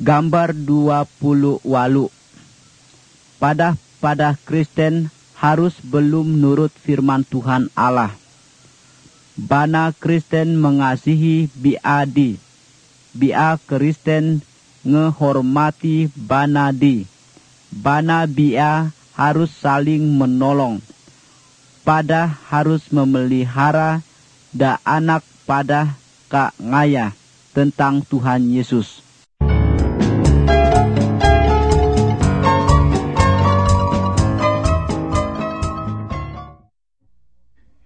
Gambar 28. Pada Kristen harus belum nurut firman Tuhan Allah. Bana Kristen mengasihi biadi. Bia Kristen ngehormati bana di. Bana bia harus saling menolong. Pada harus memelihara da anak pada ka ngaya tentang Tuhan Yesus.